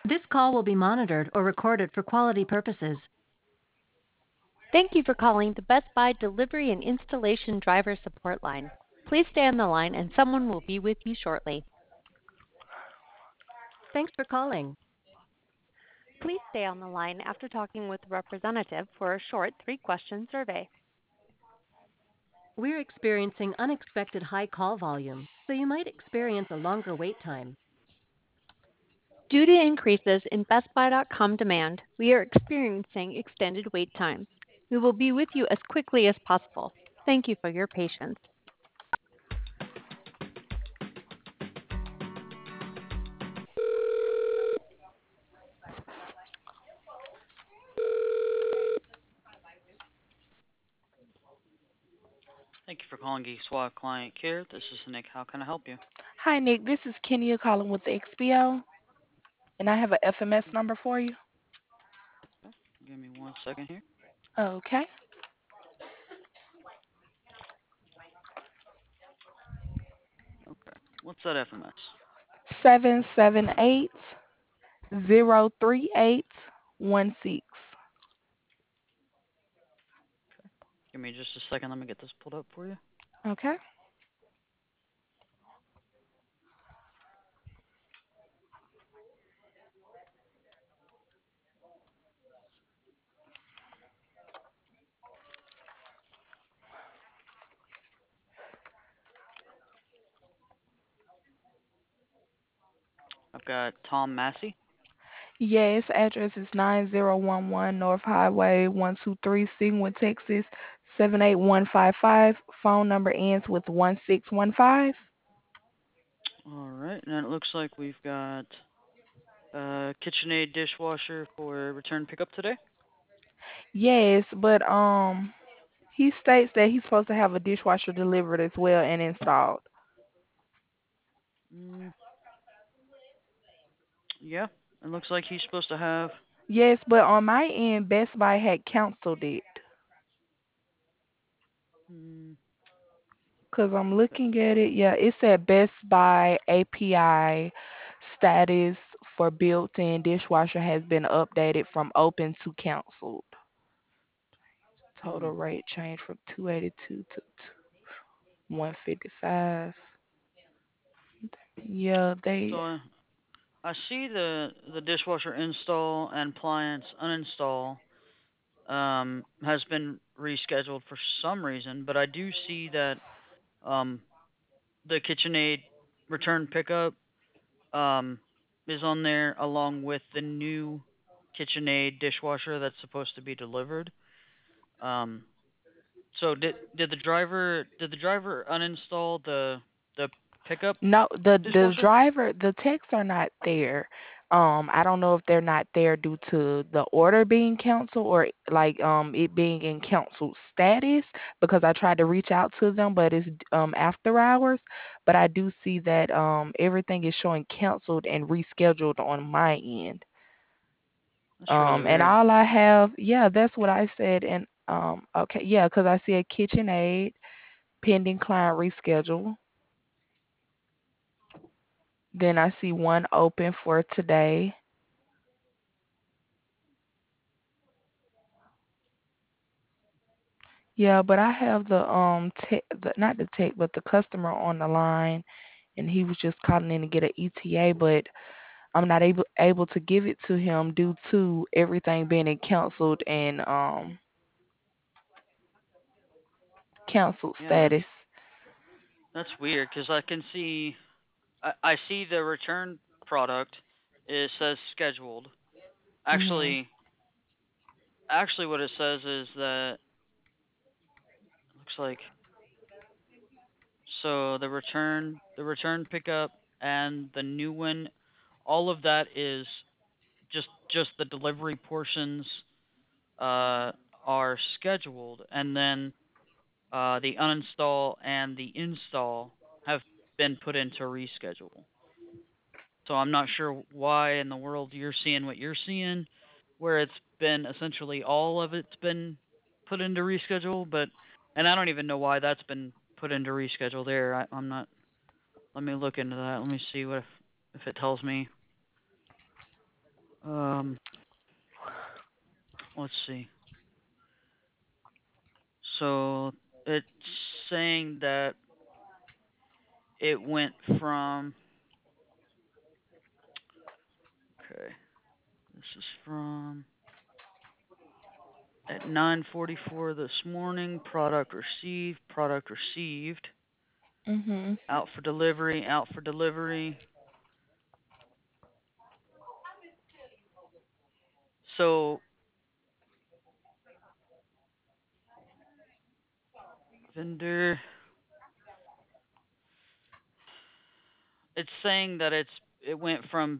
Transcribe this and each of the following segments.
This call will be monitored or recorded for quality purposes. Thank you for calling the Best Buy Delivery and Installation Driver Support Line. Please stay on the line and someone will be with you shortly. Thanks for calling. Please stay on the line after talking with a representative for a short 3-question survey. We're experiencing unexpected high call volume, so you might experience a longer wait time. Due to increases in BestBuy.com demand, we are experiencing extended wait times. We will be with you as quickly as possible. Thank you for your patience. Thank you for calling Geek Squad Client Care. This is Nick. How can I help you? Hi, Nick. This is Kenya calling with the XPO, and I have a FMS number for you. Give me 1 second here. Okay. Okay. What's that FMS? 778-038-16. Give me just a second. Let me get this pulled up for you. Okay. I've got Tom Massey. Yes, address is 9011 North Highway 123, Sigmund, Texas 78155. Phone number ends with 1615. All right. And it looks like we've got KitchenAid dishwasher for return pickup today. Yes, but he states that he's supposed to have a dishwasher delivered as well and installed. Mm, yeah. It looks like he's supposed to have. Yes, but on my end, Best Buy had canceled it. Mm, Because I'm looking at it. Yeah, it said Best Buy API status for built-in dishwasher has been updated from open to canceled. hmm. Total rate change from 282 to 155. Yeah, So they. I see the dishwasher install and appliance uninstall has been rescheduled for some reason, but I do see that um, the KitchenAid return pickup um, is on there along with the new KitchenAid dishwasher that's supposed to be delivered. Um, so did the driver uninstall the pickup No, the dishwasher? driver, the techs are not there. I don't know if they're not there due to the order being canceled or like it being in canceled status because I tried to reach out to them, but it's after hours. But I do see that everything is showing canceled and rescheduled on my end. That's really And weird. all I have, yeah, that's what I said. And okay, yeah, because I see a KitchenAid pending client reschedule. Then I see one open for today. Yeah, but I have the not the tech, but the customer on the line, and he was just calling in to get an ETA, but I'm not able to give it to him due to everything being in canceled and canceled Yeah, that's status. that's weird because I can see I see the return product. It says scheduled. Mhm. Actually, actually, what it says is that it looks like so the return pickup and the new one, all of that is just the delivery portions uh are scheduled, and then the uninstall and the install have been put into reschedule. So I'm not sure why in the world you're seeing what you're seeing, where it's been essentially all of it's been put into reschedule, but and I don't even know why that's been put into reschedule there. I'm not. Let me look into that. Let me see what if it tells me. Um, let's see. So it's saying that it went from, okay, this is from at 9:44 this morning, product received, Mhm. out for delivery, out for delivery. So vendor, it's saying that it went from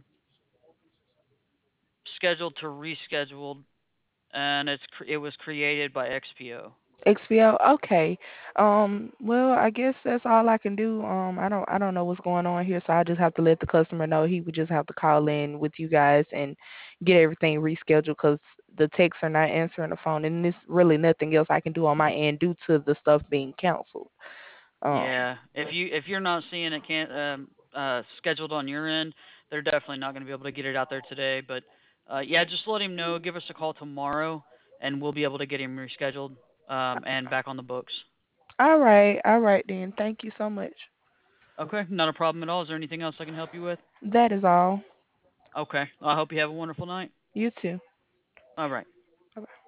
scheduled to rescheduled, and it was created by XPO. XPO. Okay. Well, I guess that's all I can do. I don't know what's going on here, so I just have to let the customer know he would just have to call in with you guys and get everything rescheduled because the techs are not answering the phone, and there's really nothing else I can do on my end due to the stuff being canceled. Um, Yeah, if you're not seeing it can scheduled on your end, they're definitely not going to be able to get it out there today. But yeah, just let him know. Give us a call tomorrow, and we'll be able to get him rescheduled and back on the books. all right then. Thank you so much. Okay, not a problem at all. Is there anything else I can help you with? That is all. Okay, well, I hope you have a wonderful night. You too. All right. Bye.